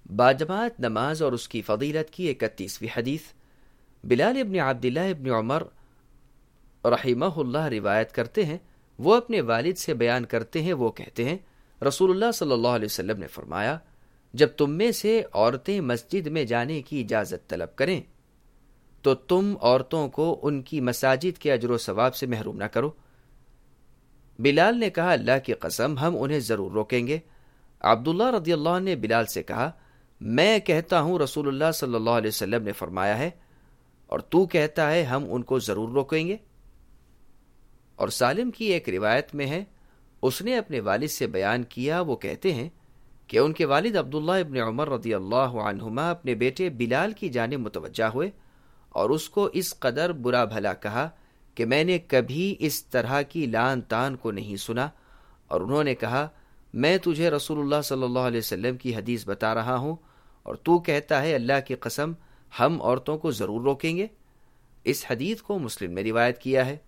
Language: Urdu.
باجماعت نماز اور اس کی فضیلت کی 31ویں حدیث۔ بلال ابن عبداللہ ابن عمر رحمہ اللہ روایت کرتے ہیں، وہ اپنے والد سے بیان کرتے ہیں، وہ کہتے ہیں رسول اللہ صلی اللہ علیہ وسلم نے فرمایا، جب تم میں سے عورتیں مسجد میں جانے کی اجازت طلب کریں تو تم عورتوں کو ان کی مساجد کے اجر و ثواب سے محروم نہ کرو۔ بلال نے کہا، اللہ کی قسم ہم انہیں ضرور روکیں گے۔ عبداللہ رضی اللہ عنہ نے بلال سے کہا، میں کہتا ہوں رسول اللہ صلی اللہ علیہ وسلم نے فرمایا ہے، اور تو کہتا ہے ہم ان کو ضرور روکیں گے۔ اور سالم کی ایک روایت میں ہے، اس نے اپنے والد سے بیان کیا، وہ کہتے ہیں کہ ان کے والد عبداللہ ابن عمر رضی اللہ عنہما اپنے بیٹے بلال کی جانب متوجہ ہوئے اور اس کو اس قدر برا بھلا کہا کہ میں نے کبھی اس طرح کی لان تان کو نہیں سنا، اور انہوں نے کہا، میں تجھے رسول اللہ صلی اللہ علیہ وسلم کی حدیث بتا رہا ہوں اور تو کہتا ہے اللہ کی قسم ہم عورتوں کو ضرور روکیں گے۔ اس حدیث کو مسلم نے روایت کیا ہے۔